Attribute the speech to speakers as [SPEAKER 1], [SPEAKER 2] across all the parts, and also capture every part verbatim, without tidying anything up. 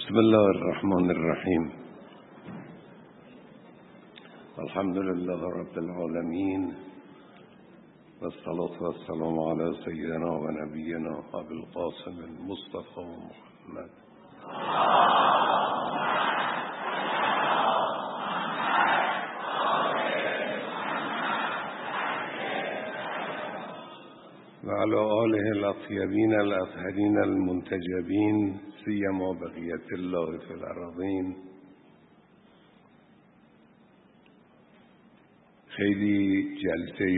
[SPEAKER 1] بسم الله الرحمن الرحیم. الحمد لله رب العالمین و الصلاة و السلام علی سیدنا و نبینا ابی القاسم المصطفى محمد. و علی آله الاطیبین الاطهرین المنتجبین سیما بقیت الله فی الارضین. خیلی جلسه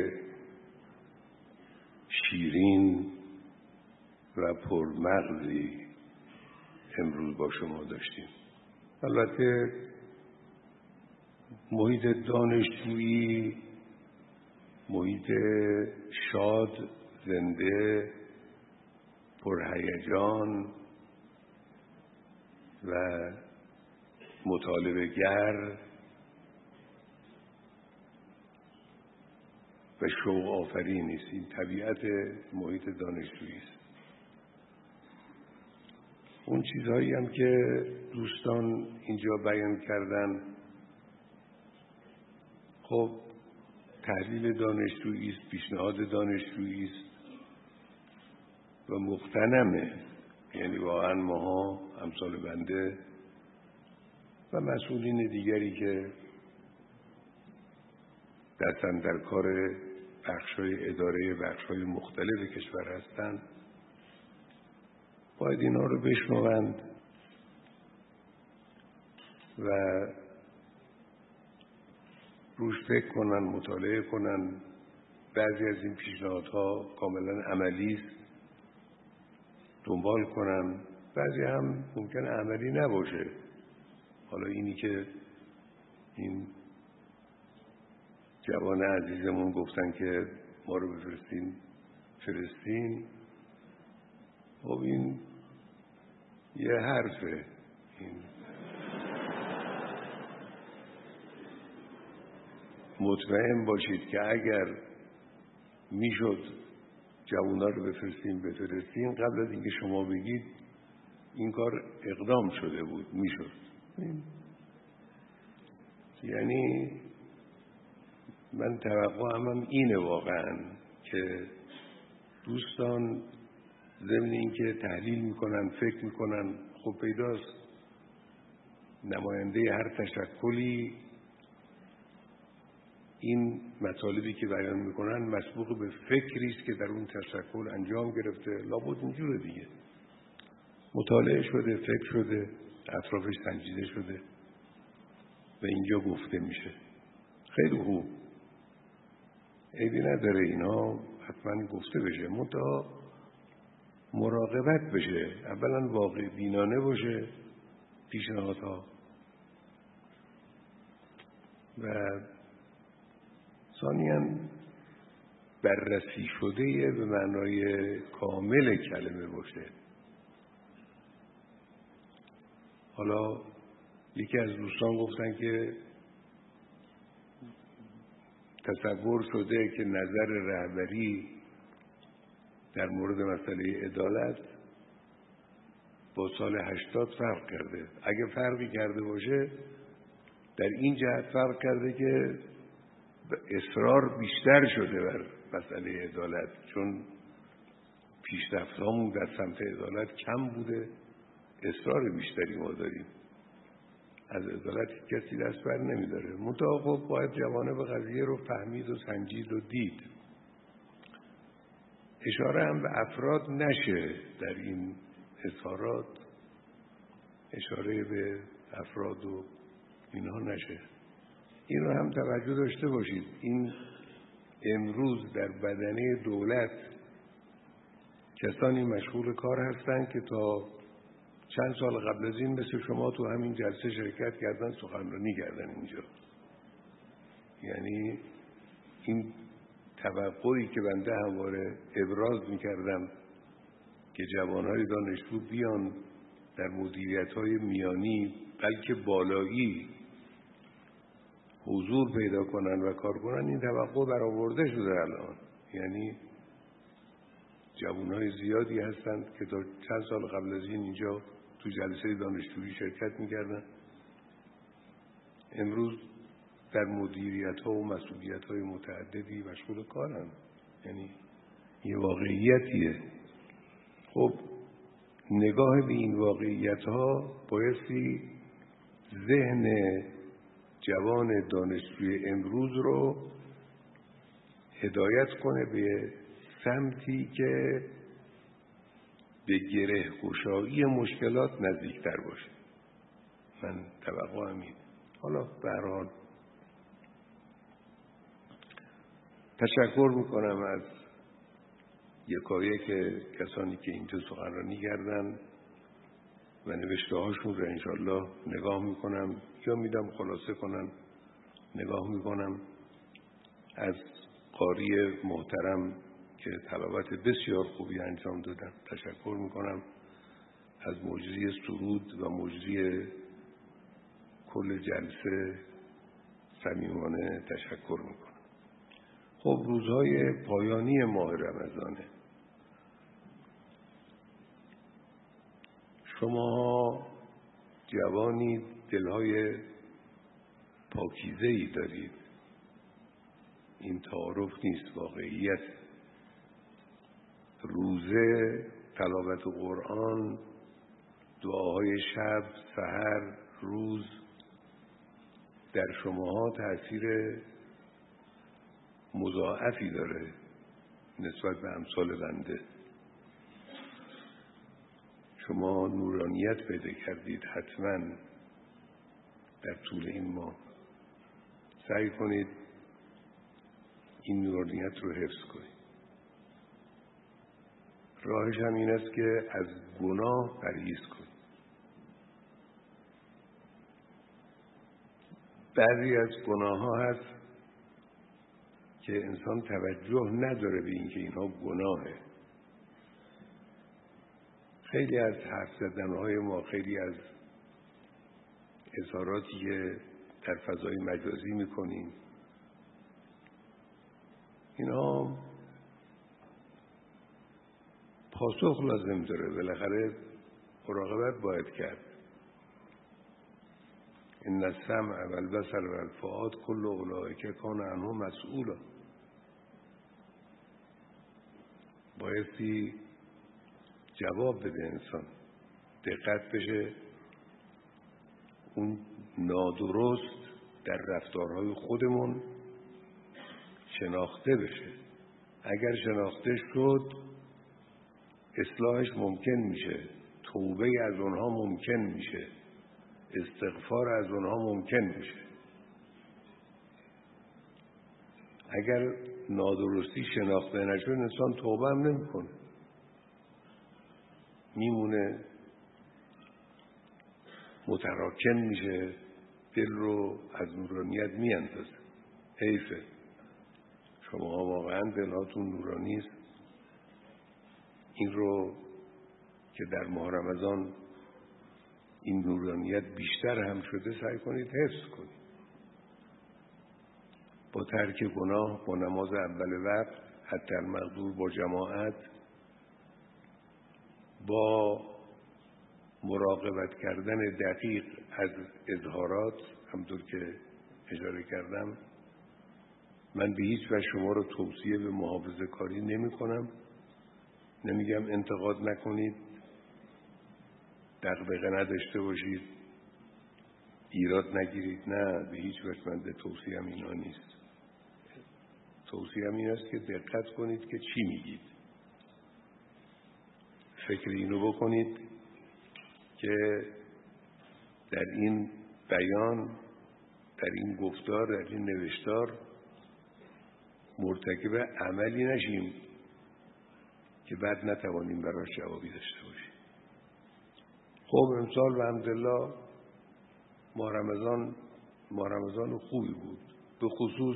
[SPEAKER 1] شیرین و پرمغزی امروز با شما داشتیم. البته محیط دانشجویی محیط شاد، زنده، پرهیجان و مطالبه گر و شوق آفرین است. این طبیعت محیط دانشجویی است. اون چیزهایی هم که دوستان اینجا بیان کردن خب تحلیل دانشجویی است، پیشنهاد دانشجویی است و مقتنمه. یعنی واقعا ماها امثال بنده و مسئولین دیگری که دستن در کار بخش‌های اداره بخش‌های مختلف کشور هستند باید اینا رو بشنوند و روش فکر کنن، مطالعه کنن. بعضی از این پیشنهادها کاملا عملی است، دنبال کنن. بعضی هم ممکنه عملی نباشه. حالا اینی که این جوان عزیزمون گفتن که ما رو بفرستین فلسطین، خب این یه حرفه. این مطمئن باشید که اگر میشد جوونا رو بفرستیم به فلسطین قبل از اینکه شما بگید این کار اقدام شده بود، میشد. یعنی من توقعم هم اینه واقعا که دوستان ضمن این که تحلیل میکنن، فکر میکنن، خب پیداست نماینده هر تشکلی این مطالبی که بیان میکنن مسبوق به فکری است که در اون تشکل انجام گرفته. لابد اینجوره دیگه، مطالعه شده، فکر شده، اطرافش سنجیده شده و اینجا گفته میشه. خیلی خوب، عیبی نداره اینا حتما گفته بشه، منتها مراقبت بشه. اولا واقع بینانه باشه پیشنهادها و ثانیاً بررسی شده به معنای کامل کلمه باشه. حالا یکی از دوستان گفتن که تصور شده که نظر رهبری در مورد مسئله عدالت با سال هشتاد فرق کرده. اگه فرقی کرده باشه در این جهت فرق کرده که اصرار بیشتر شده بر مسئله عدالت، چون پیشرفت‌هامون در سمت عدالت کم بوده، اصرار بیشتری ما داریم. از عدالت کسی دست بر نمیداره. منتها خب باید جوانب قضیه رو فهمید و سنجید و دید. اشاره هم به افراد نشه در این اظهارات، اشاره به افراد و اینها نشه. این رو هم توجه داشته باشید. این امروز در بدنه دولت کسانی مشغول کار هستند که تا چند سال قبل از این مثل شما تو همین جلسه شرکت کردن، سخنرانی کردن اینجا. یعنی این توقعی که بنده همواره ابراز میکردم که جوانهای دانشجو بیان در مدیریت‌های میانی بلکه بالایی حضور پیدا کنن و کار کنن، این توقع برآورده شده الان. یعنی جوانهای زیادی هستند که تا چند سال قبل از این اینجا تو جلسه دانشجویی شرکت میکردن، امروز در مدیریت ها و مسئولیت های متعددی مشغول کارن. یعنی یه واقعیتیه. خب نگاه به این واقعیت ها بایستی ذهن جوان دانشجوی امروز رو هدایت کنه به سمتی که به گره گشایی مشکلات نزدیکتر باشه. من توقعم اینه. حالا به هر حال تشکر میکنم از یکایک که کسانی که اینجا سخنرانی کردن و نوشته هاشون رو انشالله نگاه میکنم یا میدم خلاصه کنم، نگاه میکنم. از قاری محترم که تلاوت بسیار خوبی انجام دادن تشکر میکنم. از مجری سرود و مجری کل جلسه صمیمانه تشکر میکنم. خب روزهای پایانی ماه رمضانه. شما جوانی دلهای پاکیزه‌ای دارید. این تعارف نیست، واقعیت. روزه، تلاوت قرآن، دعاهای شب، سحر، روز در شماها تأثیر مضاعفی داره نسبت به امثال بنده. شما نورانیت پیدا کردید حتما در طول این ماه. سعی کنید این نورانیت رو حفظ کنید. راهش هم این است که از گناه پرهیز کنید. بعضی از گناه ها هست که انسان توجه نداره به اینکه اینها گناهه. خیلی از حرف زدنهای ما، خیلی از اظهاراتی که در فضای مجازی میکنیم، اینها پاسخ لازم داره. بالاخره مراقبت باید کرد. ان السمع والبصر والفؤاد كل اولئک کان عنه مسئولا. بایستی جواب بده انسان، دقت بشه اون نادرست در رفتارهای خودمون شناخته بشه. اگر شناخته شد اصلاحش ممکن میشه، توبه از اونها ممکن میشه، استغفار از اونها ممکن میشه. اگر نادرستی شناخته نشد انسان توبه هم نمیکنه، میمونه متراکم میشه، دل رو از نورانیت میاندازه. حیفه. شما واقعا دلهاتون نورانی است. این رو که در ماه رمضان این نورانیت بیشتر هم شده سعی کنید حفظ کنید. با ترک گناه، با نماز اول وقت، حتی المقدور، با جماعت، با مراقبت کردن دقیق از اظهارات، همطور که اشاره کردم. من به هیچ وجه شما رو توصیه به محافظه کاری نمی کنم. نمیگم انتقاد نکنید، دغدغه نداشته باشید، ایراد نگیرید. نه، به هیچ وجه من به توصیهم اینا نیست. توصیهم این است که دقت کنید که چی میگید. فکر اینو بکنید که در این بیان، در این گفتار، در این نوشتار مرتکب عملی نشیم که بعد نتوانیم براش جوابی داشته باشیم. خب امسال و الحمدلله ماه رمضان ماه رمضان خوبی بود. به خصوص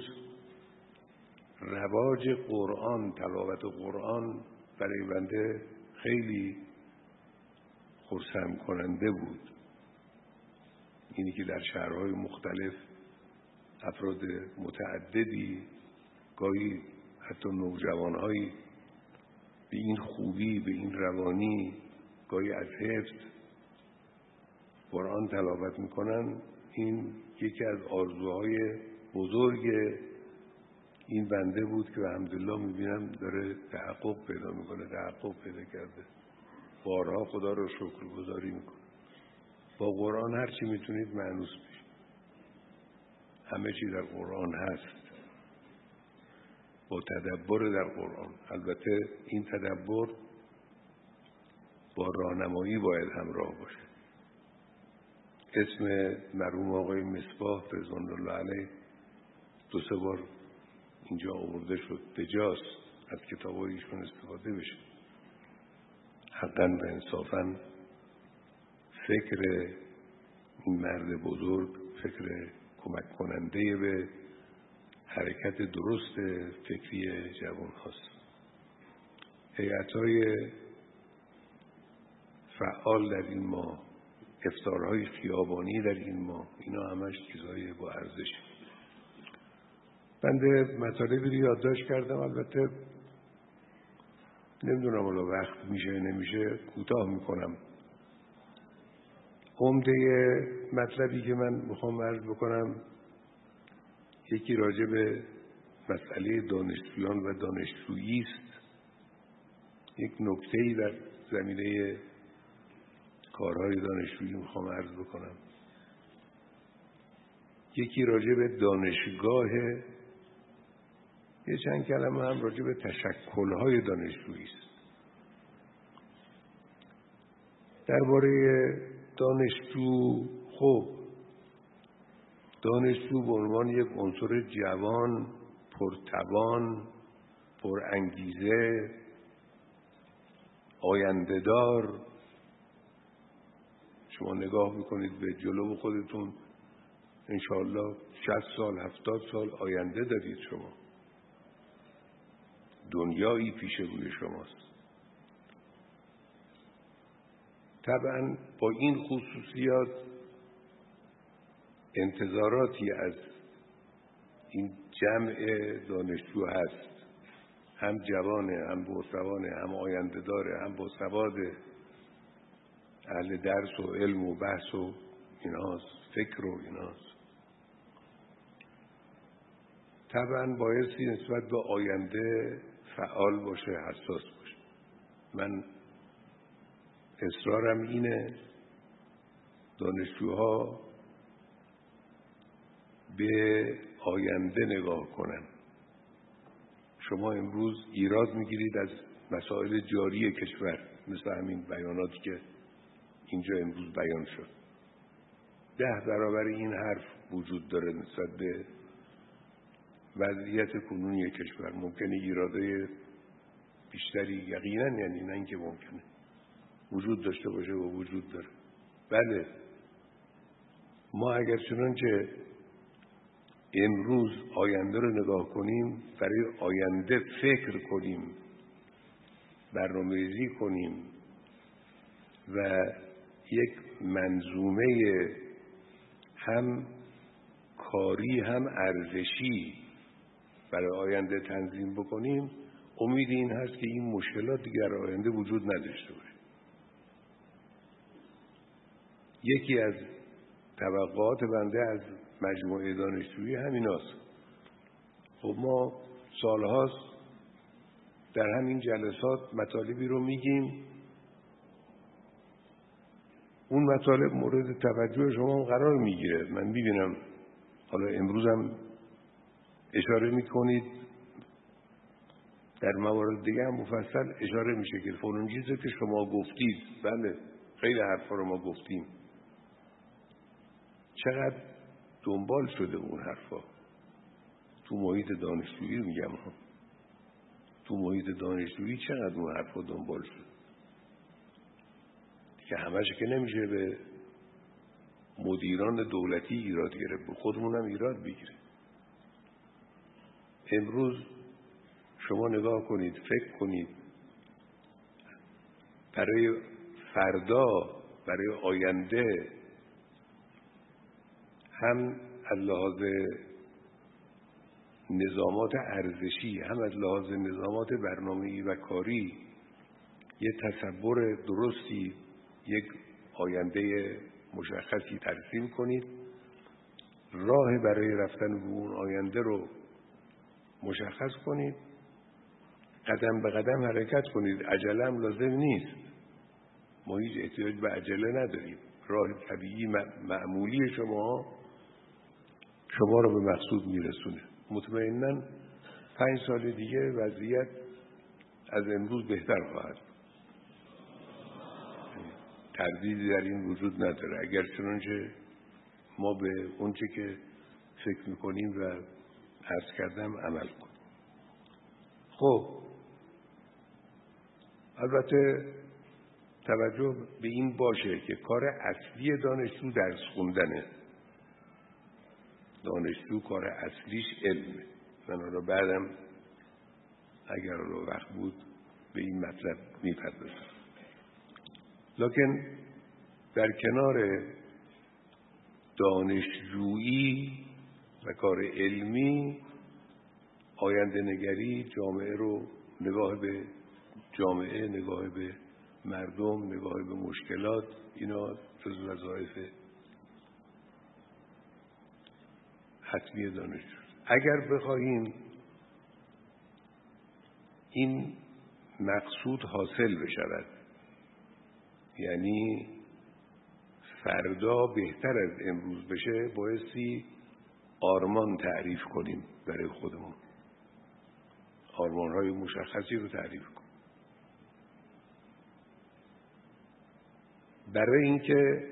[SPEAKER 1] رواج قرآن، تلاوت قرآن برای بنده خیلی خرسند کننده بود. اینی که در شهرهای مختلف افراد متعددی، گاهی حتی نوجوانهایی به این خوبی، به این روانی، گاهی از حفظ قرآن تلاوت میکنن، این یکی از آرزوهای بزرگ این بنده بود که الحمدلله میبینم داره تحقق پیدا میکنه، تحقق پیدا کرده، بارها خدا رو شکرگزاری میکنه. با قرآن هر چی میتونید مانوس بشید، همه چی در قرآن هست، با تدبر در قرآن. البته این تدبر با راهنمایی باید همراه باشه. اسم مرحوم آقای مصباح رضوان الله علیه دو سه بار اینجا آورده شد، بجاست از کتابای ایشون استفاده بشه. حقا و انصافا فکر این مرد بزرگ فکر کمک کننده به حرکت درست فکری جوان هاست. هیئت‌های فعال در این ماه، افطارهای خیابانی در این ماه، اینا همش چیزهای با ارزش. بنده مطالبی رو یادداشت کردم، البته نمیدونم حالا وقت میشه نمیشه کوتاه میکنم. عمده مطلبی که من میخوام عرض بکنم یکی راجع به مسئله دانشجویان و دانشجویی است. یک نکته‌ای در زمینه کارهای دانشجویی میخوام عرض بکنم. یکی راجع به دانشگاه، یه چند کلمه هم راجع به تشکل‌های دانشجویی است. درباره دانشجو، خب دانشجو به عنوان یک عنصر جوان، پرتوان، پرانگیزه، آینده‌دار، شما نگاه میکنید به جلو خودتون، انشاءالله شصت سال هفتاد سال آینده دارید شما، دنیایی پیش روی شماست. طبعا با این خصوصیات انتظاراتی از این جمع دانشجو هست، هم جوانه، هم پرتوانه، هم آینده داره، هم با سواد، اهل درس و علم و بحث و ایناست، فکر و ایناست. طبعا بایستی نسبت به آینده فعال باشه، حساس باشه. من اصرارم اینه دانشجوها به آینده نگاه کنن. شما امروز ایراد میگیرید از مسائل جاری کشور، مثل همین بیاناتی که اینجا امروز بیان شد. ده برابر این حرف وجود داره نسبت به وضعیت کنونی کشور. ممکنه ایرادای بیشتری یقینا، یعنی نه اینکه ممکنه، وجود داشته باشه و وجود داره. بله، ما اگر چنانچه امروز آینده رو نگاه کنیم، برای آینده فکر کنیم، برنامه‌ریزی کنیم و یک منظومه هم کاری هم ارزشی برای آینده تنظیم بکنیم، امید این هست که این مشکلات دیگر آینده وجود نداشته باشه. یکی از توقعات بنده از مجموعه دانشجویی همین است. خب ما سالهاست در همین جلسات مطالبی رو میگیم، اون مطالب مورد توجه شما قرار میگیره. من میبینم حالا امروز هم اشاره میکنید، در موارد دیگه هم مفصل اشاره میشه که فلان چیزی که شما گفتید، بله خیلی حرفا رو ما گفتیم، چقدر دنبال شده اون حرفا تو محیط دانشجویی، میگم ها، تو محیط دانشجویی چقدر اون حرفا دنبال شد که همش که نمیشه به مدیران دولتی ایراد گرفت، به خودمون هم ایراد بگیره. امروز شما نگاه کنید، فکر کنید، برای فردا، برای آینده، هم از لحاظ نظامات ارزشی، هم از لحاظ نظامات برنامه‌ای و کاری، یه تصور درستی، یک آینده مشخصی ترسیم کنید، راه برای رفتن به اون آینده رو مشخص کنید، قدم به قدم حرکت کنید. عجله هم لازم نیست، ما هیچ احتیاج به عجله نداریم. راه طبیعی معمولی شما شما رو به مقصود میرسونه. مطمئناً پنج سال دیگه وضعیت از امروز بهتر خواهد. تردیدی در این وجود نداره، اگر چنانچه ما به اونچه که فکر میکنیم و عرض کردم عمل کنیم. خب البته توجه به این باشه که کار اصلی دانشجو درس خوندنه. دانشجو کار اصلیش علمه. من حالا بعدم اگر رو وقت بود به این مطلب میپردازم. لکن در کنار دانشجویی و کار علمی، آینده نگری، جامعه رو نگاه به جامعه، نگاه به مردم، نگاه به مشکلات، اینا جز وظایف حتمی دانشجو. اگر بخواهیم این مقصود حاصل بشود، یعنی فردا بهتر از امروز بشه، بایستی آرمان تعریف کنیم برای خودمون، آرمان‌های مشخصی رو تعریف کنیم. برای اینکه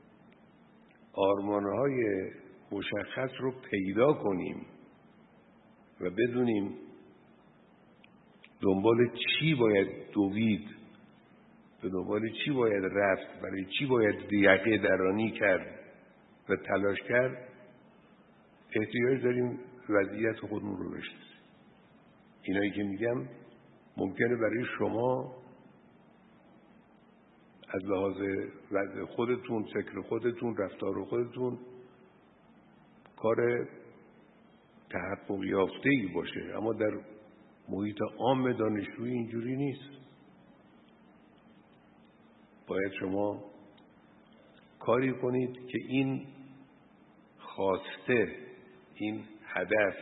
[SPEAKER 1] آرمان‌های مشخص رو پیدا کنیم و بدونیم دنبال چی باید دوید، به دنبال چی باید رفت، برای چی باید یقه درانی کرد و تلاش کرد، احتیاج داریم وضعیت خودمون رو بشناسیم. اینایی که میگم ممکنه برای شما از لحاظ وضع خودتون، فکر خودتون، رفتار خودتون کار تحقق یافته‌ای باشه، اما در محیط عام دانشجویی اینجوری نیست. باید شما کاری کنید که این خواسته، این هدف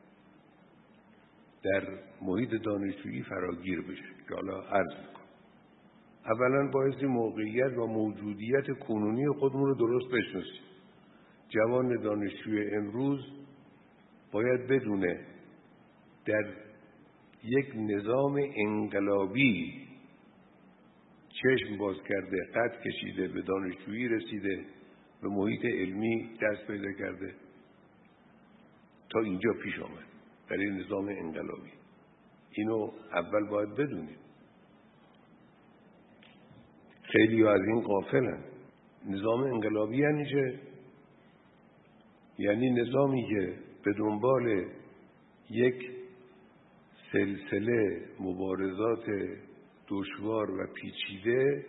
[SPEAKER 1] در محیط دانشجویی فراگیر بشه که حالا عرض میکنم. اولا بایستی موقعیت و موجودیت کنونی خودمون رو درست بشناسیم. جوان دانشجوی امروز باید بدونه در یک نظام انقلابی چشم باز کرده، قد کشیده، به دانشجویی رسیده، به محیط علمی دست پیدا کرده، تا اینجا پیش آمد در این نظام انقلابی. اینو اول باید بدونید. خیلی از این غافلن. نظام انقلابی یعنی چه؟ یعنی نظامی که به دنبال یک سلسله مبارزات دشوار و پیچیده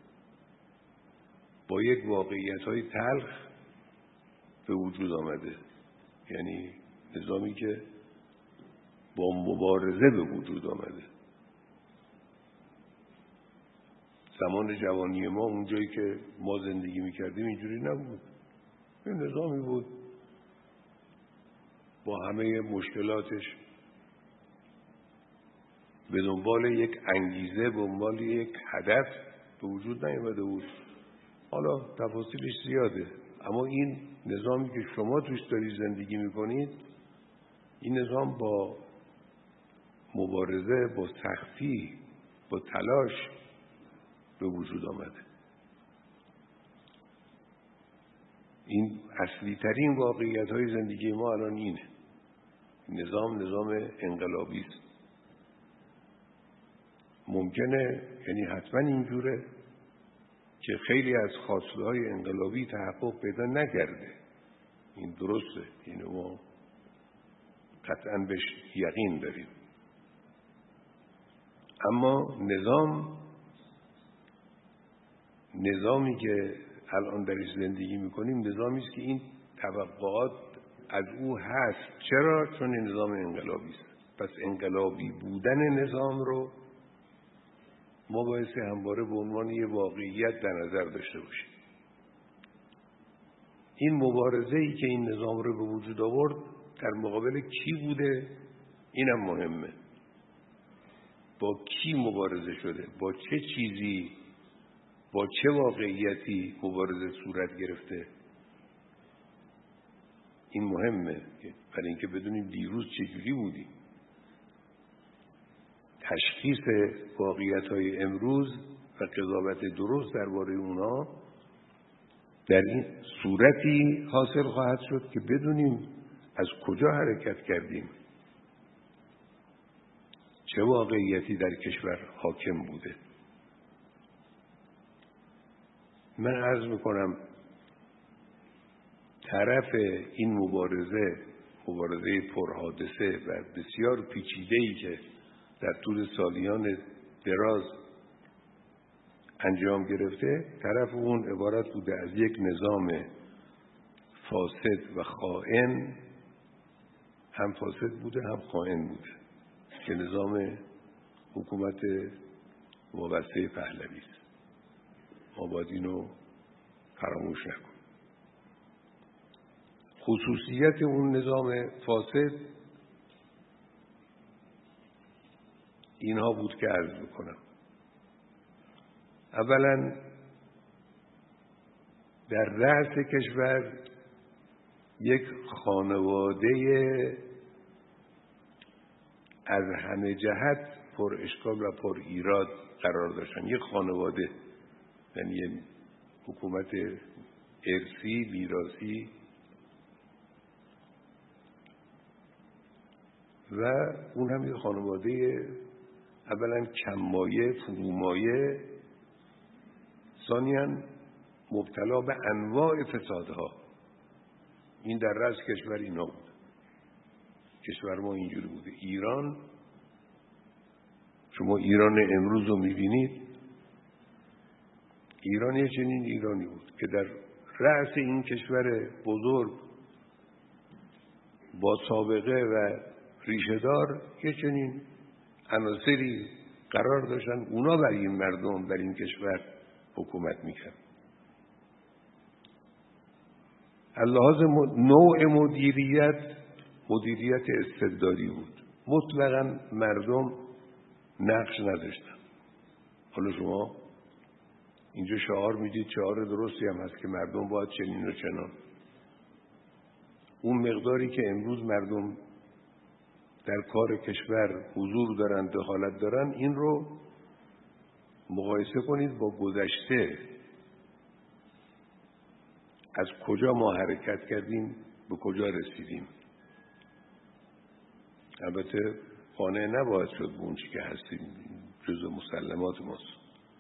[SPEAKER 1] با یک واقعیت‌های تلخ به وجود آمده، یعنی نظامی که با مبارزه به وجود آمده. زمان جوانی ما، اونجایی که ما زندگی می‌کردیم، اینجوری نبود. این نظامی بود با همه مشکلاتش، به دنبال یک انگیزه، به دنبال یک هدف به وجود نیامده بود. حالا تفاصیلش زیاده، اما این نظامی که شما توش دارید زندگی میکنید، این نظام با مبارزه، با سختی، با تلاش به وجود آمده. این اصلی ترین واقعیت های زندگی ما الان اینه. نظام نظام انقلابی است. ممکنه، یعنی حتما اینجوره که خیلی از خواسته های انقلابی تحقق پیدا نکرده. این درسته، اینو ما قطعا بهش یقین داریم. اما نظام نظامی که الان درش زندگی میکنیم نظامی است که این توقعات از او هست. چرا؟ چون این نظام انقلابی است. پس انقلابی بودن نظام رو ما باید همواره به عنوان یه واقعیت در نظر داشته باشیم. این مبارزه‌ای که این نظام رو به وجود آورد در مقابل کی بوده؟ اینم مهمه. با کی مبارزه شده؟ با چه چیزی، با چه واقعیتی مبارزه صورت گرفته؟ این مهمه برای اینکه بدونیم دیروز چجوری بودیم. تشخیص واقعیت‌های امروز و قضاوت درست درباره اونا در این صورتی حاصل خواهد شد که بدونیم از کجا حرکت کردیم، چه واقعیتی در کشور حاکم بوده. من عرض میکنم طرف این مبارزه، مبارزه پرحادثه و بسیار پیچیده‌ای که در طول سالیان دراز انجام گرفته، طرف اون عبارت بوده از یک نظام فاسد و خائن، هم فاسد بوده هم خائن بوده، که نظام حکومت وابسته پهلوی است. ما باید اینو فراموش نکنیم. خصوصیت اون نظام فاسد اینها بود که عرض میکنم. اولا در رأس کشور یک خانواده از همه جهت پر اشکال و پر ایراد قرار داشتن. یک خانواده، یعنی یک حکومت ارثی، میراثی، و اون هم یک خانواده اولا کم‌مایه، فرومایه، ثانیاً مبتلا به انواع فسادها. این در رأس کشور اینا بود. کشور ما اینجوری بوده. ایران، شما ایران امروز رو میبینید، ایران یه چنین ایرانی بود که در رأس این کشور بزرگ با سابقه و ریشه‌دار یه چنین عناصری قرار داشتن، اونا بر این مردم، بر این کشور حکومت میکرد. اللحاظ نوع مدیریت، مدیریت استبدادی بود. مطلقاً مردم نقش نداشتن. حالا شما اینجا شعار میدید، شعار درستی هم هست که مردم باید چنین و چنان. اون مقداری که امروز مردم در کار کشور حضور دارن، دخالت دارن، این رو مقایسه کنید با گذشته. از کجا ما حرکت کردیم، به کجا رسیدیم. البته قانع نباید شد به اون چی که هستیم، جزء مسلمات ماست.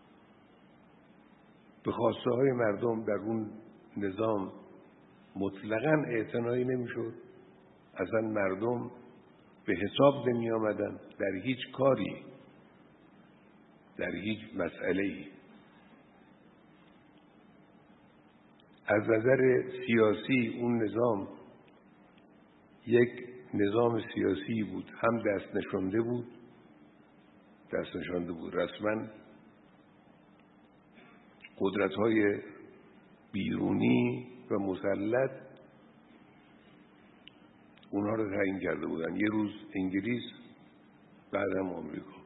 [SPEAKER 1] به خواسته های مردم در اون نظام مطلقاً اعتنایی نمیشد. اصلا مردم به حساب نمی آمدن در هیچ کاری، در هیچ مسئله‌ای. از نظر سیاسی اون نظام یک نظام سیاسی بود، هم دست نشانده بود، دست نشانده بود رسما قدرت‌های بیرونی و مسلط اونها رو تعیین کرده بودن. یه روز انگلیس، بعدم آمریکا.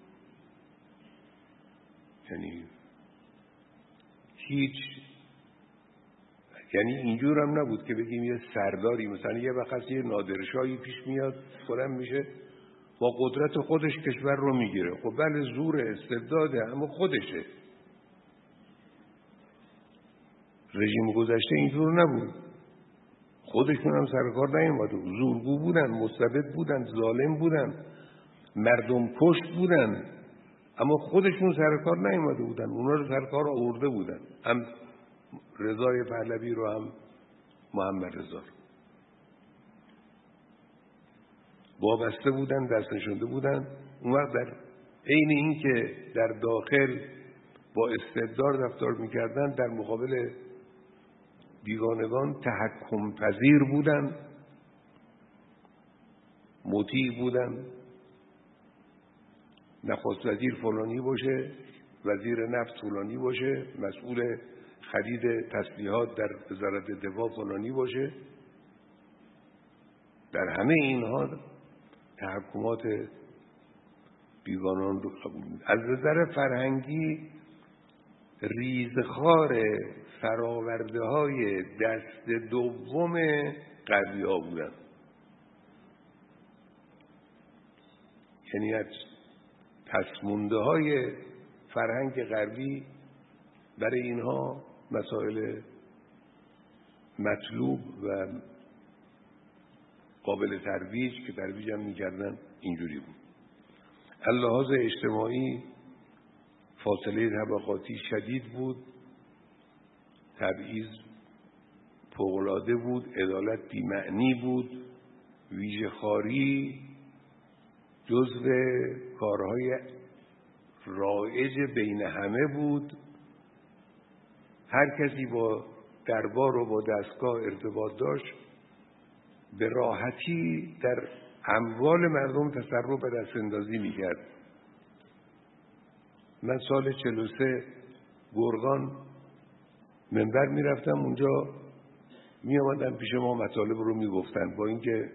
[SPEAKER 1] یعنی هیچ، یعنی اینجور هم نبود که بگیم یه سرداری مثلا یه وقت یه نادرشاهی پیش میاد، بلند میشه با قدرت خودش کشور رو میگیره. خب بله زور استبداده، اما خودشه. رژیم گذشته اینجور نبود. خودشون هم سرکار نیامده، زورگو بودن، مستبد بودن، ظالم بودن، مردم کشت بودن، اما خودشون سرکار نیامده بودن. اونا رو سرکار آورده بودن، هم رضای پهلوی رو هم محمد رضا. وابسته بودن، دست نشانده بودن. اون وقت در عین این که در داخل با استبداد رفتار میکردن، در مقابل بیگانگان تحکم پذیر بودن، مطیع بودن. نخست وزیر فلانی باشه، وزیر نفت فلانی باشه، مسئول خرید تسلیحات در وزارت دفاع فلانی باشه. در همه اینها تحکمات بیگانان رو قبول می‌کنه. از نظر فرهنگی ریزخوار فراورده های دست دوم غربی ها بودن. یعنی از پسمونده های فرهنگ غربی برای اینها مسائل مطلوب و قابل ترویج که ترویج هم می‌کردن اینجوری بود. از لحاظ اجتماعی فاصله طبقاتی شدید بود، تبعیض فوق‌العاده بود، عدالت بی‌معنی بود، ویژه‌خواری جزو کارهای رایج بین همه بود. هر کسی با دربار و با دستگاه ارتباط داشت به راحتی در اموال مردم تصرف و دست اندازی می‌کرد. من سال چهل و سه گرگان منبر میرفتم، اونجا می آمدن پیش ما مطالب رو میگفتن، با اینکه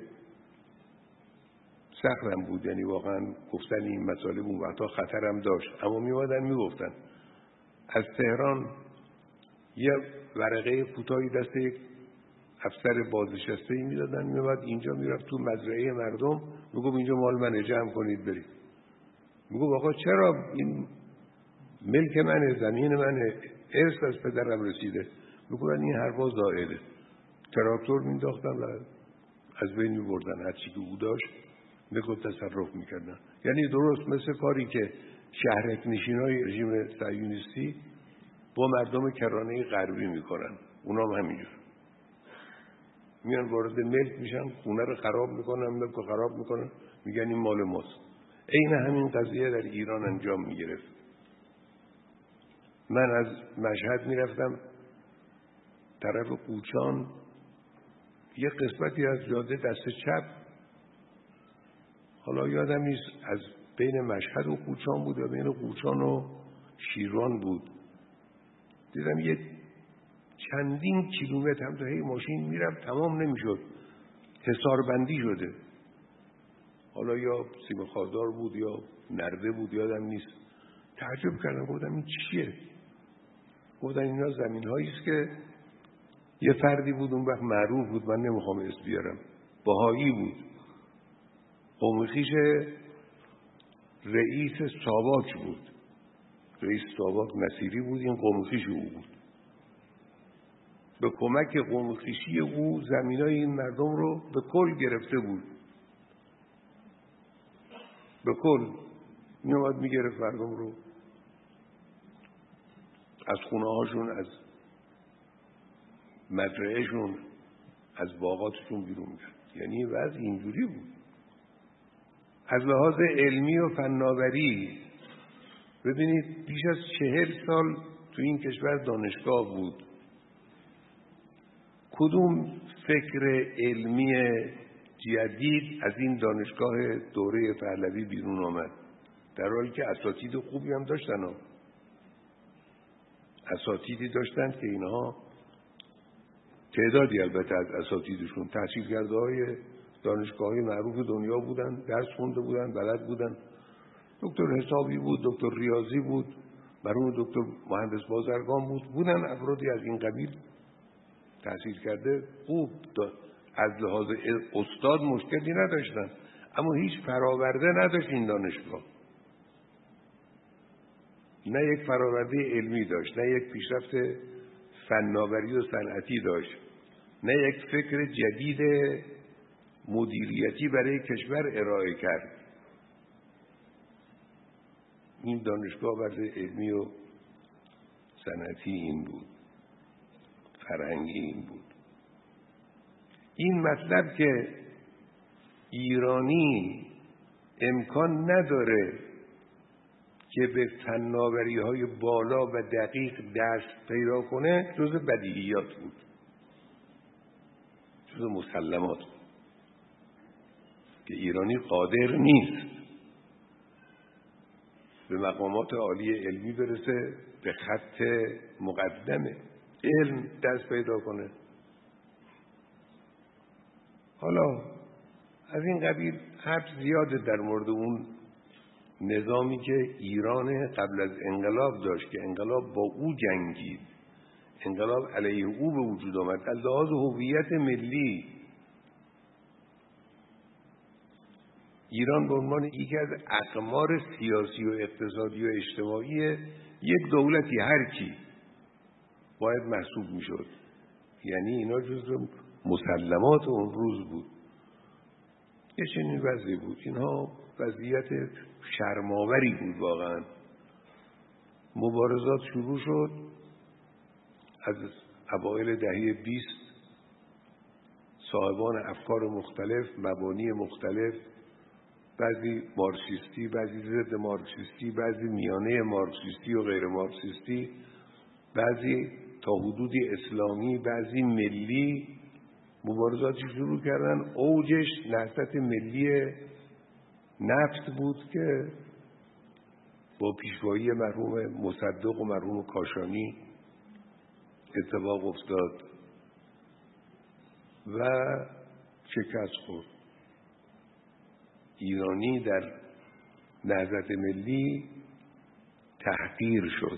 [SPEAKER 1] سختم بود، یعنی واقعا گفتن این مطالب اون وقتا خطرم داشت، اما می آمدن میگفتن. از تهران یه ورقه کوتاهی دست یک افسر بازنشسته ای میدادن، میومد اینجا میرفت تو مزرعه مردم میگفت اینجا مال منه، جمع کنید برید. میگفت آقا چرا؟ این ملک منه، زمین منه، ارث از پدرم رسیده. میگفتن این حرفا زائده. تراکتور مینداختن و از بین میبردن هر چی که او داشت، میگفت تصرف میکردن. یعنی درست مثل کاری که شهرک نشینای رژیم صهیونیستی با مردم کرانه غربی میکنن، اونا هم همینجور میان وارد ملک میشن، خونه رو خراب میکنن، ملک رو خراب میکنن، میگن این مال ماست. عین همین قضیه در ایران انجام میگرفت. من از مشهد میرفتم طرف قوچان، یه قسمتی از جاده دست چپ، حالا یادم نیست از بین مشهد و قوچان بود یا بین قوچان و شیروان بود، دیدم یه چندین کیلومتر هم تا هی ماشین میرم تمام نمیشد، حصاربندی شده. حالا یا سیم خاردار بود یا نرده بود، یادم نیست. تعجب کردم، گفتم این چیه؟ گفتن اینا زمین هایی است که یه فردی بود اون وقت معروف بود، من نمیخوام اسم بیارم، بهایی بود، قوم خویش رئیس ساواک بود، رئیس ساواک نصیری بود، این قوم خویش او بود. به کمک قوم خویشی او زمینای این مردم رو به کل گرفته بود، به کل میومد میگرفت مردم رو، از خونه هاشون، از مزرعهشون، از باغاتشون بیرون می‌کرد. یعنی وضع اینجوری بود. از لحاظ علمی و فناوری ببینید بیش از چهل سال تو این کشور دانشگاه بود. کدوم فکر علمی جدید از این دانشگاه دوره پهلوی بیرون آمد؟ در حالی که اساتید خوبی هم داشتن ها. اساتیدی داشتن که اینها تعدادی البته از اساتیدشون تحصیل کرده های دانشگاه‌های معروف دنیا بودن، درس خونده بودن، بلد بودن. دکتر حسابی بود، دکتر ریاضی بود، مرحوم دکتر مهندس بازرگان بود، بودن افرادی از این قبیل تحصیل کرده خوب از لحاظ استاد مشکلی نداشتن، اما هیچ فراورده نداشت این دانشگاه. نه یک فراورده علمی داشت، نه یک پیشرفت فناوری و صنعتی داشت، نه یک فکر جدید مدیریتی برای کشور ارائه کرد. این دانشگاه وضع علمی و صنعتی این بود، فرهنگی این بود. این مطلب که ایرانی امکان نداره که به فناوری‌های بالا و دقیق دست پیدا کنه جز بدیهیات بود، جز مسلمات بود که ایرانی قادر نیست به مقامات عالی علمی برسه، به خط مقدمه. علم دست پیدا کنه. حالا از این قبیل حرف زیاده در مورد اون نظامی که ایران قبل از انقلاب داشت که انقلاب با او جنگید، انقلاب علیه او به وجود آمد. از لحاظ هویت ملی ایران به عنوان یکی از اقمار سیاسی و اقتصادی و اجتماعی یک دولتی هر کی باید محسوب میشد. یعنی اینا جزو مسلمات اون روز بود. یه چنین وضعی بود. اینها وضعیت شرم‌آوری بود واقعا. مبارزات شروع شد از اوایل دهه بیست. صاحبان افکار مختلف، مبانی مختلف، بعضی مارکسیستی، بعضی ضد مارکسیستی، بعضی میانه مارکسیستی و غیر مارکسیستی، بعضی تا حدودی اسلامی، بعضی ملی، مبارزاتی شروع کردن. اوجش نهضت ملی نفت بود که با پیشوایی مرحوم مصدق و مرحوم کاشانی اتفاق افتاد و شکست خورد. ایرانی در نهضت ملی تحقیر شد.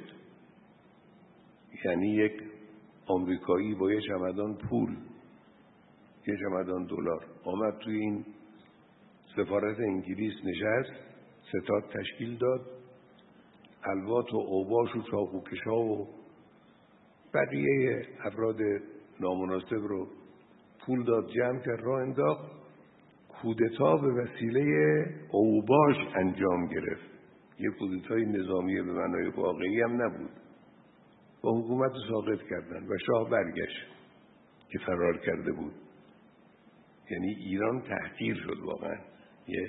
[SPEAKER 1] یعنی یک آمریکایی با یه چمدان پول، یه چمدان دلار آمد توی این سفارت انگلیس نشست، ستاد تشکیل داد، الوات و اوباش و چاقوکشا و بقیه افراد نامناسب رو پول داد، جمع کرد، راه انداخت. کودتا به وسیله اوباش انجام گرفت. یه کودتای نظامی به معنای واقعی هم نبود. با حکومت ساقط کردن و شاه برگشت که فرار کرده بود. یعنی ایران تحقیر شد واقعا. یه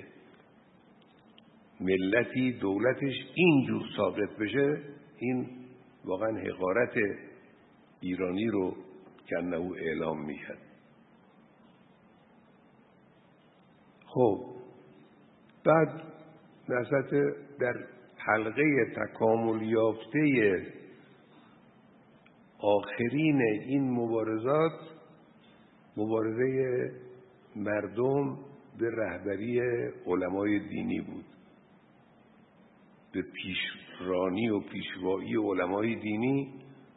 [SPEAKER 1] ملتی دولتش اینجور ساقط بشه، این واقعا حقارت ایرانی رو کنه او اعلام میکرد. خب بعد نهضت در حلقه تکامل یافته آخرین این مبارزات، مبارزه مردم به رهبری علمای دینی بود، به پیشرانی و پیشوایی علمای دینی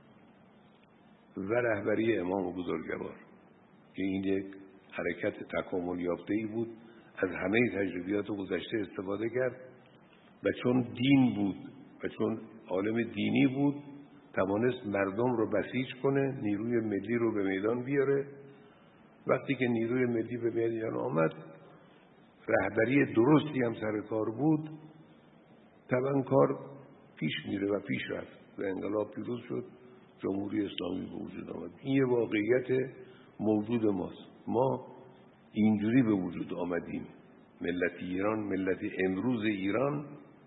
[SPEAKER 1] و رهبری امام بزرگوار، که این یک حرکت تکامل یافته‌ای بود. از همه تجربیات گذشته استفاده کرد و چون دین بود و چون عالم دینی بود توانست مردم رو بسیج کنه، نیروی ملی رو به میدان بیاره. وقتی که نیروی ملی به میدان آمد، رهبری درستی هم سر کار بود، طبعا کار پیش میره و پیش رفت و انقلاب پیروز شد، جمهوری اسلامی به وجود آمد. این یه واقعیت موجود ماست. ما اینجوری به وجود آمدیم. ملت ایران، ملت امروز ایران،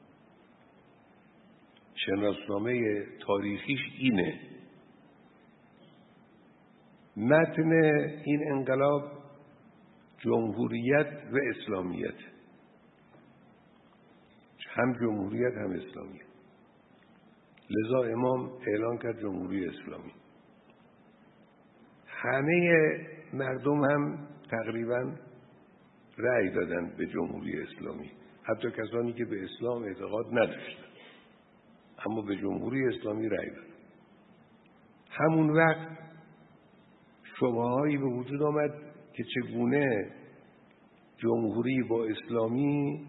[SPEAKER 1] شناسنامه تاریخیش اینه. متن این انقلاب جمهوریت و اسلامیت، هم جمهوریت هم اسلامیت. لذا امام اعلان کرد جمهوری اسلامی. همه مردم هم تقریبا رأی دادن به جمهوری اسلامی، حتی کسانی که به اسلام اعتقاد نداشتن اما به جمهوری اسلامی رأی دادن. همون وقت شبهه‌هایی به وجود آمد که چگونه جمهوری با اسلامی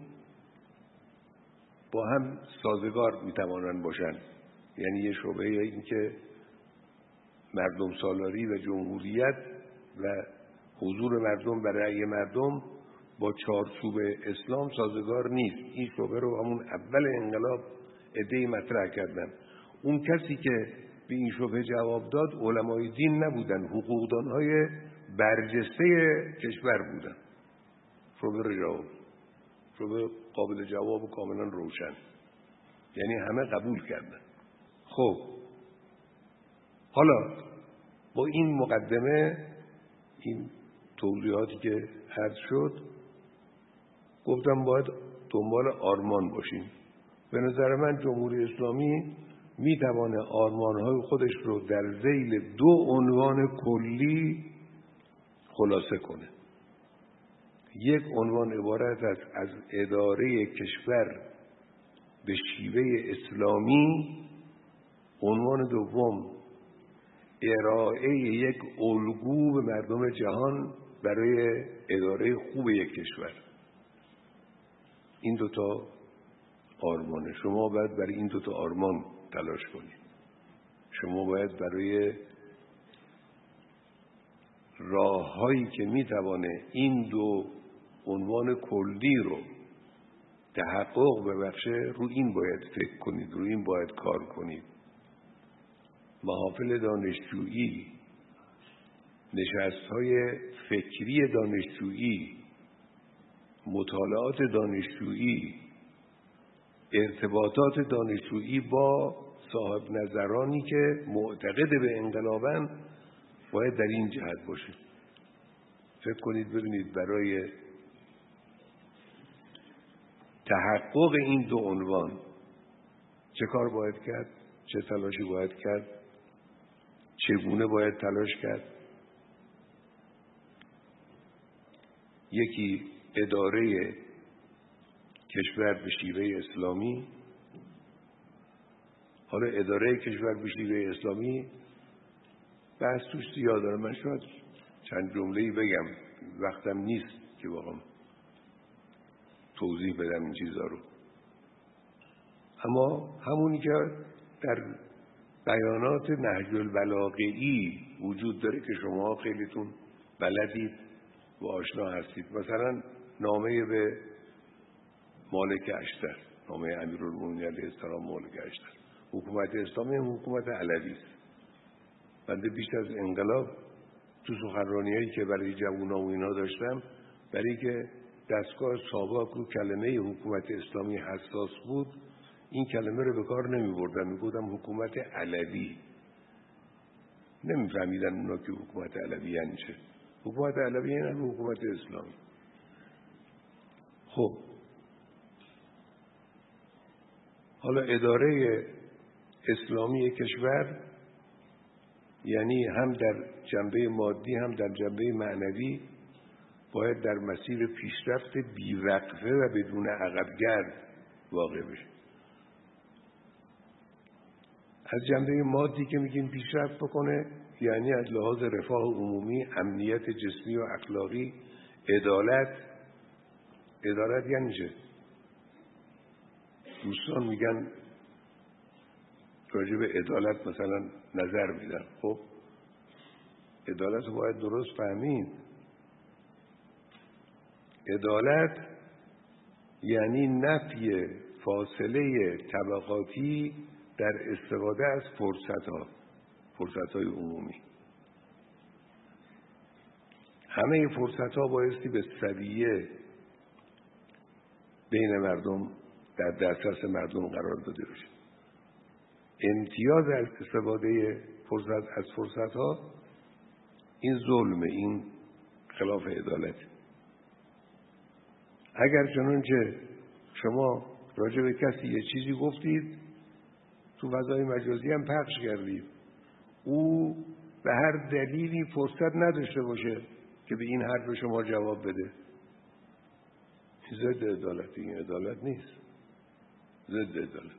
[SPEAKER 1] با هم سازگار میتوانند باشند. یعنی یه شبهه این که مردم سالاری و جمهوریت و حضور مردم و رأی مردم با چارچوب اسلام سازگار نیست. این شبهه رو همون اول انقلاب عده‌ای مطرح کردن. اون کسی که به این شبهه جواب داد علمای دین نبودن، حقوقدانهای برجسته کشور بودن. شبهه رو جواب شبهه قابل جواب و کاملا روشن، یعنی همه قبول کردن. خب حالا با این مقدمه، این توضیحاتی که عرض شد، گفتم باید دنبال آرمان باشیم. به نظر من جمهوری اسلامی میتوانه آرمانهای خودش رو در ذیل دو عنوان کلی خلاصه کنه. یک عنوان عبارت است از اداره کشور به شیوه اسلامی، عنوان دوم ارائه یک الگو به مردم جهان برای اداره خوب یک کشور. این دوتا آرمانه. شما باید برای این دوتا آرمان تلاش کنید. شما باید برای راه‌هایی که میتوانه این دو عنوان کلی رو تحقق ببخشه، رو این باید فکر کنید، رو این باید کار کنید. محافل دانشجویی، نشست‌های فکری دانشجویی، مطالعات دانشجویی، ارتباطات دانشجویی با صاحب نظرانی که معتقد به انقلابن باید در این جهت باشه. فکر کنید ببینید برای تحقق این دو عنوان چه کار باید کرد، چه تلاشی باید کرد، چگونه باید تلاش کرد. یکی اداره کشور به شیوه اسلامی. حالا اداره کشور به شیوه اسلامی بحث توش زیاد داره، من شاید چند جمله‌ای بگم، وقتم نیست که واقعا توضیح بدم این چیزا رو. اما همونی که در بیانات نهج البلاغه‌ای وجود داره که شما خیلیتون بلدید و آشنا هستید، مثلا نامه به مالک اشتر، نامه امیرالمومنین علیه السلام مالک اشتر. حکومت اسلامی هم حکومت علوی است. بنده بیش از انقلاب تو سخنرانی‌هایی که برای جوونا و اینا داشتم، برای که دستگاه ساواک رو کلمه حکومت اسلامی حساس بود، این کلمه رو به کار نمی‌بردم، میگفتم حکومت علوی. نمی‌فهمیدن اونا که حکومت علوی یعنی چه. حکومت علوی یعنی حکومت اسلامی. خب حالا اداره اسلامی کشور یعنی هم در جنبه مادی هم در جنبه معنوی باید در مسیر پیشرفت بیوقفه و بدون عقبگرد واقع بشه. از جنبه مادی که میگیم پیشرفت بکنه یعنی از لحاظ رفاه عمومی، امنیت جسمی و اخلاقی، عدالت. عدالت یعنی چه؟ دوستان میگن راجع به عدالت مثلا نظر میدن. خب عدالت رو باید درست فهمید. عدالت یعنی نفی فاصله طبقاتی در استفاده از فرصت‌ها، فرصت‌های عمومی. همه فرصت‌ها بایستی به سویه بین مردم در دسترس مردم قرار داده بشه. امتیاز از استفاده فرصت از فرصت‌ها این ظلمه، این خلاف عدالت. اگر چنانچه شما راجع به کسی یه چیزی گفتید، تو فضای مجازی هم پخش کردید، او به هر دلیلی فرصت نداشته باشه که به این حرف شما جواب بده، ضد عدالت. این عدالت نیست، ضد عدالت.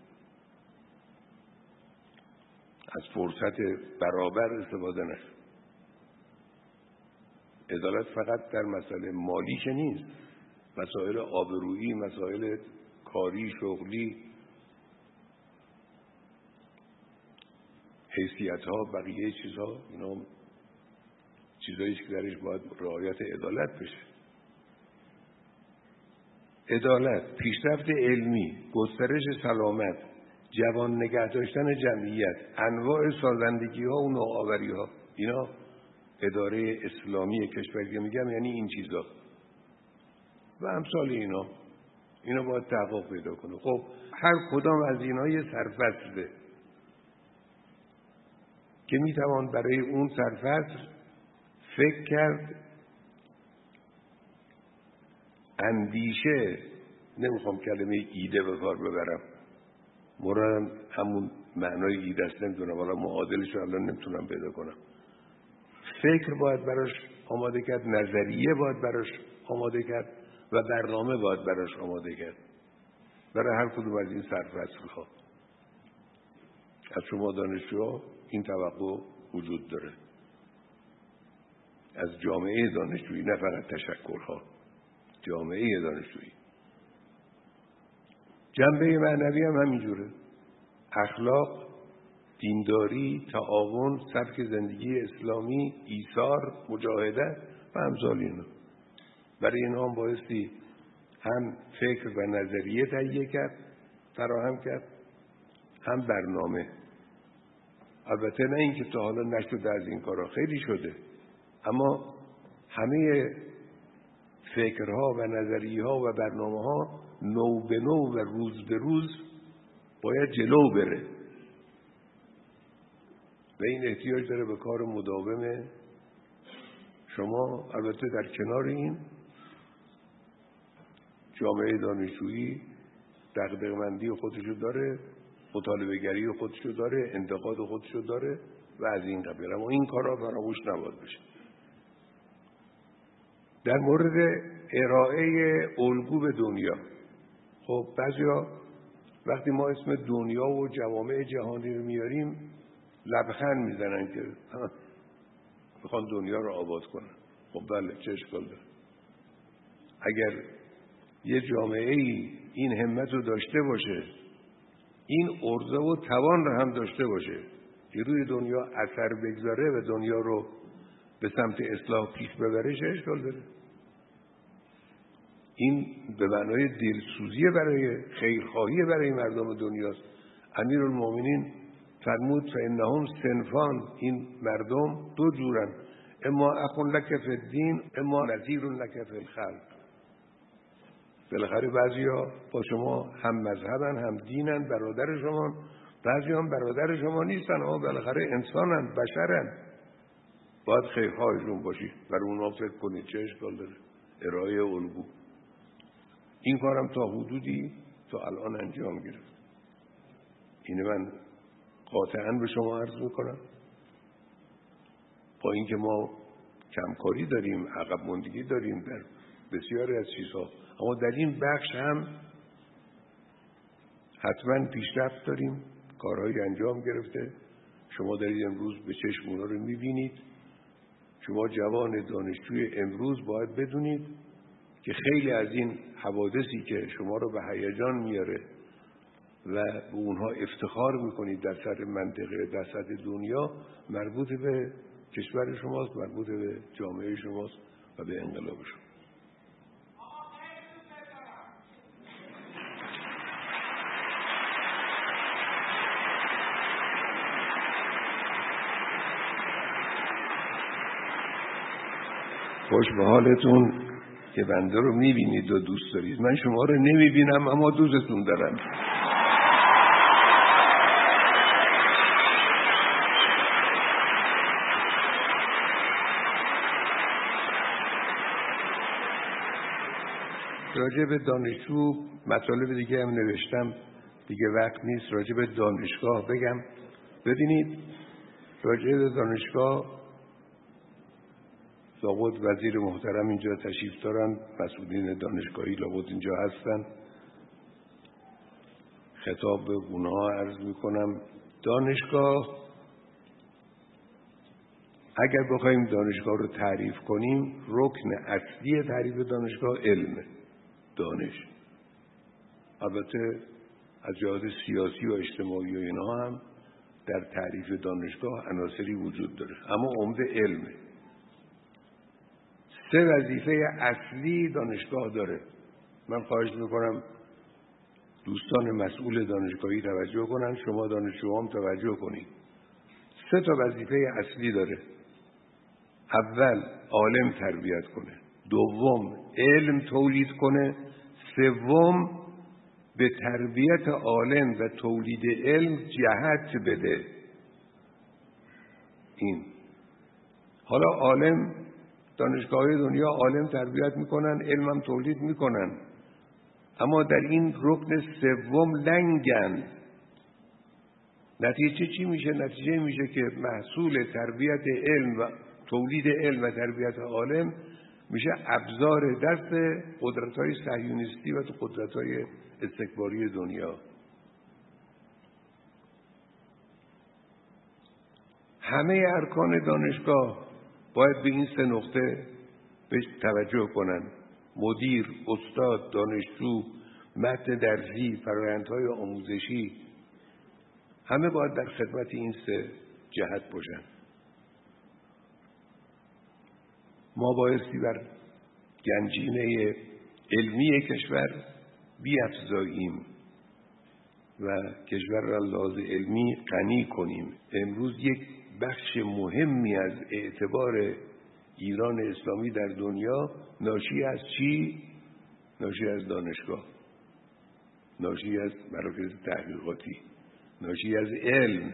[SPEAKER 1] از فرصت برابر استفاده نشه. عدالت فقط در مسئله مالی که نیست، مسائل آبرویی، مسائل کاری، شغلی، حیثیت‌ها، بقیه چیزها، اینا چیزایی که درش باید رعایت عدالت بشه. عدالت، پیشرفت علمی، گسترش سلامت، جوان نگه داشتن جمعیت، انواع سازندگی‌ها و نوآوری‌ها، اینا اداره اسلامی کشور که میگم یعنی این چیزا و امثال اینا. اینا باید تحقق پیدا کنه. خب هر کدام از اینا یه سرفصله که میتوان برای اون سرفصل فکر کرد، اندیشه، نمیخوام کلمه ایده به کار ببرم، مرادم همون معنای گیر است نمیدونم، حالا معادلش رو الان نمیتونم پیدا کنم. فکر باید براش آماده کرد، نظریه باید براش آماده کرد و برنامه باید براش آماده کرد برای هر کدوم از این سرفصل‌ها. از شما دانشجوها این توقع وجود داره، از جامعه دانشجویی، نه فقط تشکل‌ها، جامعه دانشجویی. جنبه معنوی هم همینجوره، اخلاق، دینداری، تعاون، سبک زندگی اسلامی، ایثار، مجاهدت و امثال اینا. برای اینا هم بایستی هم فکر و نظریه تهیه کرد، فراهم کرد، هم برنامه. البته نه اینکه تا حالا نشده از این کارا، خیلی شده، اما همه فکرها و نظریه‌ها و برنامه‌ها نو به نو و روز به روز باید جلو بره و این احتیاج داره به کار مداوم شما. البته در کنار این جامعه دانشجویی دغدغه‌مندی خودشو داره، مطالبه‌گری خودشو داره، انتقاد خودشو داره و از این قبیل، اما این کارا فراموش نباید بشه. در مورد ارائه الگو به دنیا، خب بعضیا وقتی ما اسم دنیا و جوامع جهانی رو میاریم لبخند میزنن که میخوان دنیا رو آباد کنن. خب بله، چه اشکال داره؟ اگر یه جامعه ای این همت رو داشته باشه، این عرضه و توان رو هم داشته باشه که روی دنیا اثر بگذاره و دنیا رو به سمت اصلاح پیش ببره، چه اشکال داره؟ این به معنای دلسوزی برای خیرخواهی برای مردم دنیاست. امیرالمومنین فرمود فانهم صنفان، این مردم دو جورن، اما اخ لک فی الدین اما نظیر لک فی الخلق. بالاخره بعضیا با شما هم مذهبن، هم دینن، برادر شما، بعضی هم برادر شما نیستن، اما بالاخره انسانن، بشرن، باید خیرخواهشون باشی، برای اونا فکر کنید، چه اشکال داره؟ ارائه الگو. این کارم تا حدودی تا الان انجام گرفت. اینه من قاطعاً به شما عرض میکنم، با اینکه ما کمکاری داریم، عقب ماندگی داریم در بسیاری از چیزها، اما در این بخش هم حتما پیشرفت داریم، کارهایی انجام گرفته. شما دارید امروز به چشم اونا رو میبینید. شما جوان دانشجوی امروز باید بدونید که خیلی از این حوادثی که شما رو به هیجان میاره و به اونها افتخار میکنید در سطح منطقه، در سطح دنیا، مربوط به کشور شماست، مربوط به جامعه شماست و به انقلاب شما. خوش به حالتون که بنده رو میبینید و دوست دارید. من شما رو نمیبینم اما دوستتون دارم. راجع به دانشجو مطالب دیگه هم نوشتم، دیگه وقت نیست. راجع به دانشگاه بگم. ببینید، راجع به دانشگاه لابد وزیر محترم اینجا تشریف دارن، مسئولین دانشگاهی لابد اینجا هستن. خطاب به اونها عرض میکنم. دانشگاه، اگر بخوایم دانشگاه رو تعریف کنیم، رکن اصلی تعریف دانشگاه علمه، دانش. البته از جهات سیاسی و اجتماعی و اینها هم در تعریف دانشگاه عناصری وجود داره، اما عمده علمه. سه وظیفه اصلی دانشگاه داره. من خواهش میکنم دوستان مسئول دانشگاهی توجه کنن، شما دانشجوام توجه کنید. سه تا وظیفه اصلی داره. اول، عالم تربیت کنه. دوم، علم تولید کنه. سوم، به تربیت عالم و تولید علم جهت بده. این حالا عالم، دانشگاه دنیا عالم تربیت میکنن، علم هم تولید میکنن، اما در این رکن سوم لنگن. نتیجه چی میشه؟ نتیجه میشه که محصول تربیت علم و تولید علم و تربیت عالم میشه ابزار دست قدرت‌های صهیونیستی و قدرت‌های استکباری دنیا. همه ارکان دانشگاه باید به این سه نقطه بهش توجه کنن: مدیر، استاد، دانشجو، متن درسی، فرآیندهای آموزشی، همه باید در خدمت این سه جهت باشن. ما بایستی بر گنجینه علمی کشور بیفزاییم و کشور را لحاظ علمی غنی کنیم. امروز یک بخش مهمی از اعتبار ایران اسلامی در دنیا ناشی از چی؟ ناشی از دانشگاه، ناشی از مراکز تحقیقاتی، ناشی از علم.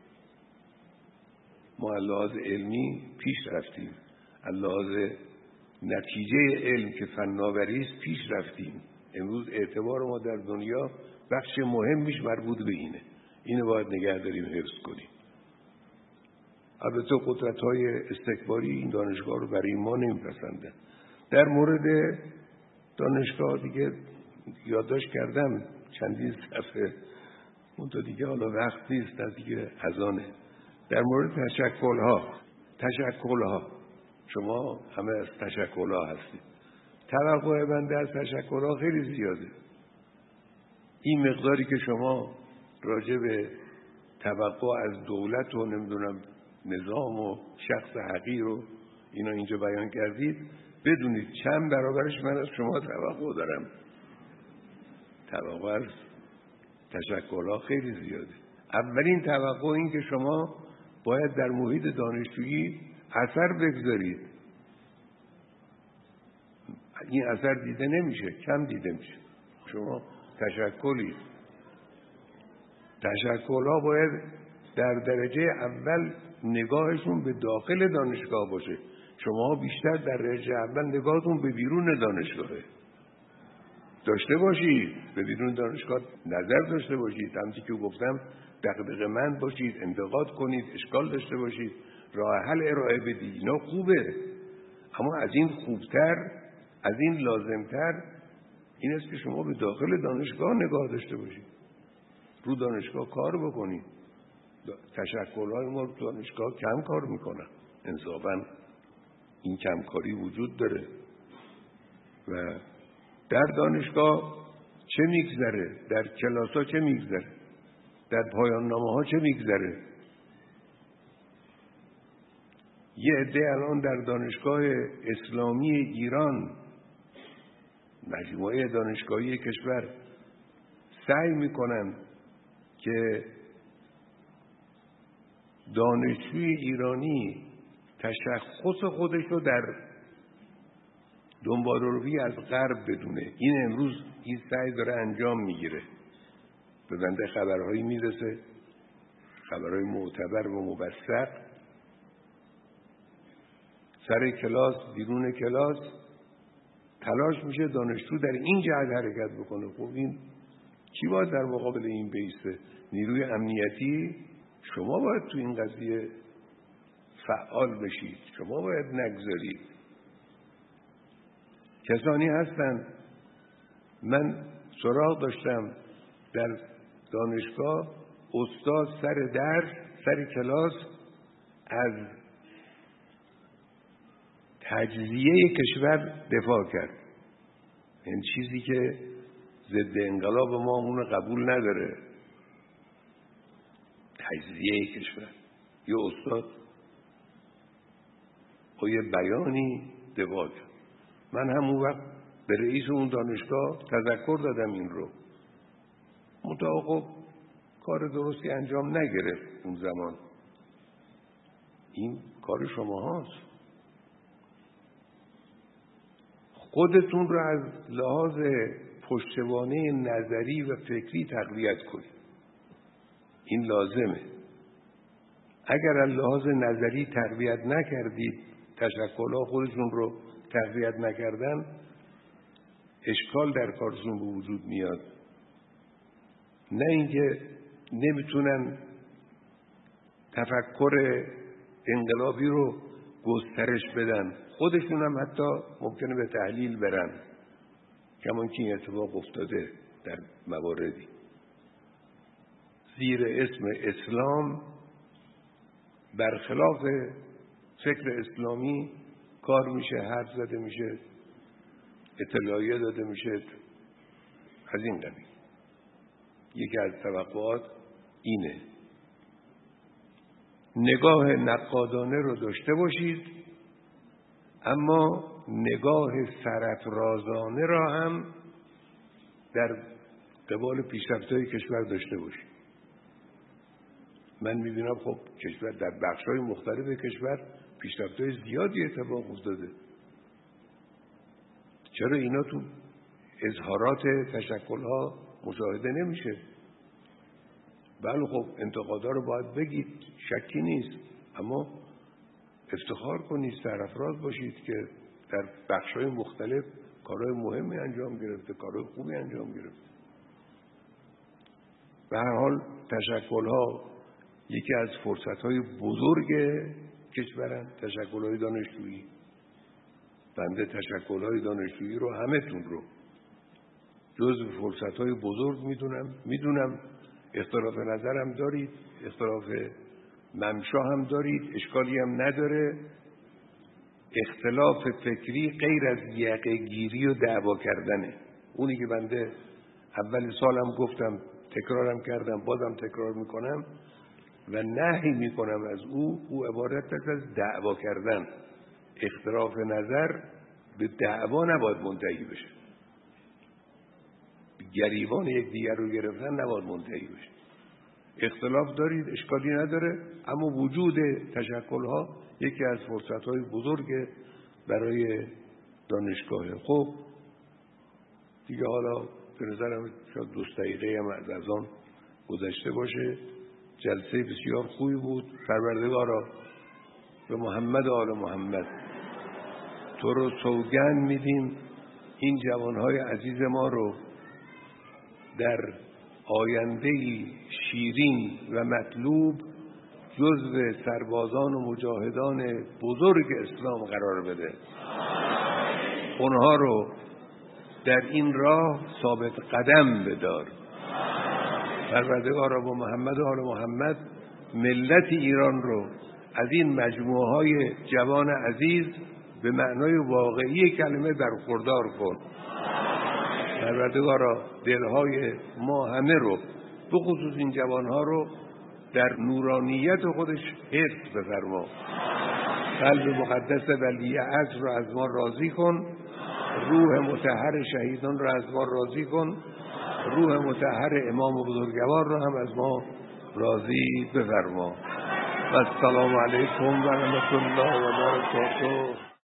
[SPEAKER 1] ما از لحاظ علمی پیش رفتیم، از لحاظ نتیجه علم که فناوری است پیش رفتیم. امروز اعتبار ما در دنیا بخش مهمیش مربوط به اینه. اینو باید نگه داریم، حفظ کنیم. البته قدرت‌های استکباری این دانشگاه رو برای ما نمی‌پسندن. در مورد دانشگاه دیگه یادداشت کردم چندین صفحه، اون تا دیگه حالا وقت نیست، از دیگه اذانه. در مورد تشکل‌ها، تشکل‌ها شما همه از تشکل‌ها هستید. توقع بنده از تشکل‌ها خیلی زیاده. این مقداری که شما راجع به توقع از دولت و نمیدونم نظام و شخص حقیر و اینا اینجا بیان کردید، بدونید چند برابرش من از شما توقع دارم. توقع از تشکل‌ها خیلی زیاده. اولین توقع این که شما باید در محیط دانشجویی اثر بگذارید. این اثر دیده نمیشه، کم دیده میشه. شما تشکلی تشکل‌ها باید در درجه اول نگاهشون به داخل دانشگاه باشه. شما بیشتر در درجه اول نگاهتون به بیرون دانشگاهه. داشته باشید، به بیرون دانشگاه نظر داشته باشید، همونطور که گفتم دغدغه‌مند باشید، انتقاد کنید، اشکال داشته باشید، راه حل ارائه بدید. اینا خوبه، اما از این خوبتر، از این لازمتر این است که شما به داخل دانشگاه نگاه داشته باشید، رو دانشگاه کار بکنید. تشکل‌های ما رو دانشگاه کم کار میکنن. انصافاً این کمکاری وجود داره. و در دانشگاه چه میگذره؟ در کلاس‌ها چه میگذره؟ در پایان نامه‌ها چه میگذره؟ یه عده الان در دانشگاه اسلامی ایران، مجموعه دانشگاهی کشور، سعی میکنن که دانشجوی ایرانی تشخص خودش رو در دنباله‌روی از غرب بدونه. این امروز این سعی داره انجام میگیره. به بنده خبرهایی میرسه، خبرهای معتبر و موثق، سر کلاس، بیرون کلاس تلاش میشه دانشجو در این جهت حرکت بکنه. خب این کی باید در مقابل این بیسته؟ نیروی امنیتی؟ شما باید تو این قضیه فعال بشید، شما باید نگذارید. کسانی هستن، من سراغ داشتم در دانشگاه، استاد سر درس، سر کلاس از تجزیه کشور دفاع کرد. این چیزی که ضد انقلاب ما اون قبول نداره. تجزیه کشور. یه استاد با یه بیانی دفاع کرد. من همون وقت به رئیس اون دانشگاه تذکر دادم این رو. منتها خب کار درستی انجام نگرفت اون زمان. این کار شما هاست. خودتون رو از لحاظ پشتوانه نظری و فکری تقویت کنید. این لازمه. اگر از لحاظ نظری تقویت نکردید، تشکل‌ها خودشون رو تقویت نکردن، اشکال در کارشون به وجود میاد. نه اینکه نمیتونن تفکر انقلابی رو گسترش بدن، خودشون هم حتی ممکنه به تحلیل برن، کمان که این اتفاق افتاده در مواردی. زیر اسم اسلام برخلاف فکر اسلامی کار میشه، حرف زده میشه، اطلاعیه داده میشه از این قبیل. یکی از توقعات اینه. نگاه نقادانه رو داشته باشید، اما نگاه سرافرازانه را هم در قبال پیشرفت‌های کشور داشته باشید. من میبینم خب کشور در بخش‌های مختلف کشور پیشرفت‌های زیادی اتفاق افتاده. چرا اینا تو اظهارات تشکل‌ها مشاهده نمیشه؟ بله خب انتقادا رو باید بگید، شکی نیست، اما افتخار کنید، سرافراز باشید که در بخش‌های مختلف کارهای مهمی انجام گرفته، کارهای خوبی انجام گرفته. به هر حال تشکل‌ها یکی از فرصت‌های بزرگ کشورن، تشکل‌های دانشجویی. بنده تشکل‌های دانشجویی رو همه‌تون رو جزو فرصت‌های بزرگ میدونم. میدونم اختلاف نظرم دارید، اختلاف ممشا هم دارید، اشکالی هم نداره. اختلاف فکری غیر از یقه گیری و دعوا کردنه. اونی که بنده اول سالم گفتم، تکرارم کردم، بازم تکرار میکنم و نهی میکنم از او، او عبارت است از دعوا کردن. اختلاف نظر به دعوا نباید منتهی بشه، گریبان یک دیگر رو گرفتن نباید منتهی بشه. اختلاف دارید، اشکالی نداره، اما وجود تشکل‌ها یکی از فرصت‌های بزرگ برای دانشگاهه. خب دیگه حالا به نظرم شاید دو دقیقه هم از از آن گذشته باشه. جلسه بسیار خوبی بود. پروردگارا به محمد و آل محمد تو رو سوگند میدیم این جوانهای عزیز ما رو در آینده‌ای شیرین و مطلوب جزو سربازان و مجاهدان بزرگ اسلام قرار بده. اونها رو در این راه ثابت قدم بدار. پروردگارا با محمد و آل محمد ملت ایران رو از این مجموعه های جوان عزیز به معنای واقعی کلمه برخوردار کن. پروردگارا دلهای ما همه رو، به خصوص این جوانها رو، در نورانیت خودش حفظ بفرما. قلب مقدس ولی عصر رو از ما راضی کن. روح مطهر شهیدان رو از ما راضی کن. روح مطهر امام و بزرگوار رو هم از ما راضی بفرما. و السلام علیکم و رحمت الله و برکاته.